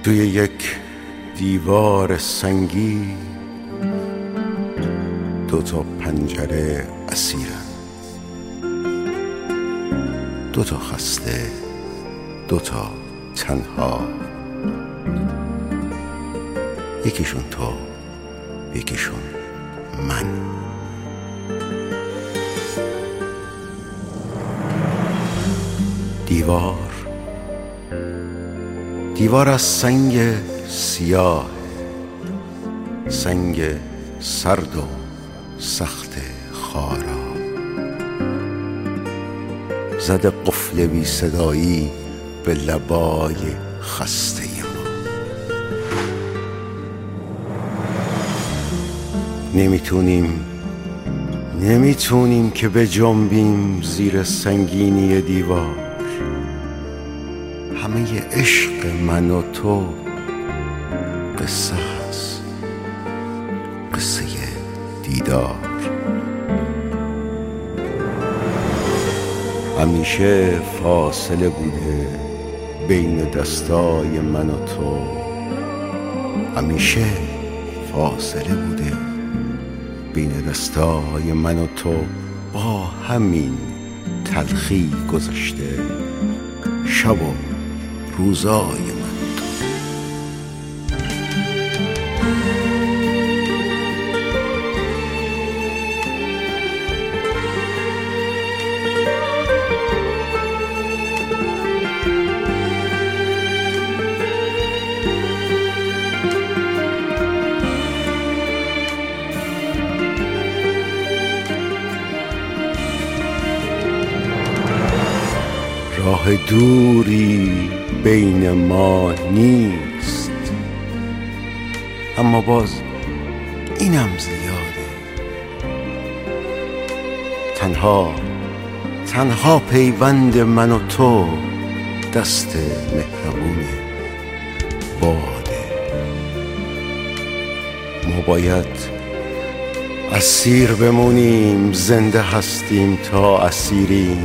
توی یک دیوار سنگی دوتا پنجره اسیرن، دوتا خسته، دوتا تنها، یکیشون تو، یکیشون من. دیوار از سنگ سیاه، سنگ سرد و سخت خارا، زده قفل بی صدایی به لبای خسته ما. نمیتونیم که بجنبیم زیر سنگینی دیوار. همه عشق من و تو قصه هست، قصه دیدار. همیشه فاصله بوده بین دستای من و تو، همیشه فاصله بوده بین دستای من و تو. با همین تلخی گذشته شب و روزای من. راه دوری بین ما نیست، اما باز اینم زیاده. تنها پیوند من و تو دست مهربون باده. ما باید اسیر بمونیم، زنده هستیم تا اسیریم.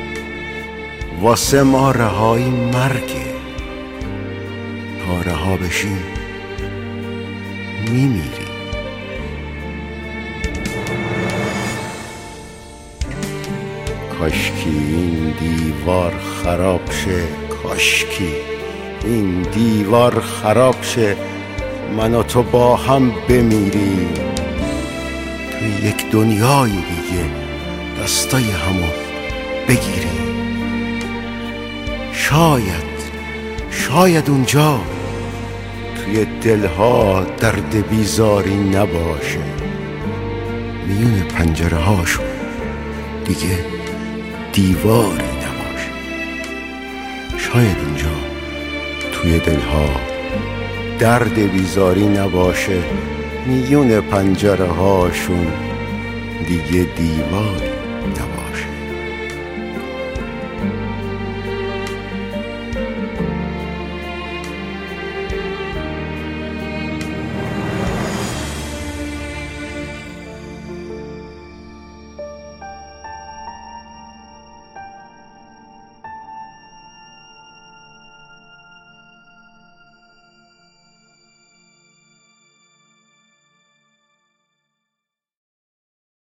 واسه ما رهایی مرگه، تا رها بشیم میمیریم. کاشکی این دیوار خراب شه، کاشکی این دیوار خراب شه، من و تو با هم بمیریم. توی یک دنیای دیگه دستای همو بگیریم. شاید اونجا توی دلها درد بیزاری نباشه، میون پنجره هاشون دیگه دیواری نباشه. شاید اونجا توی دلها درد بیزاری نباشه، میون پنجره هاشون دیگه دیواری نباشه.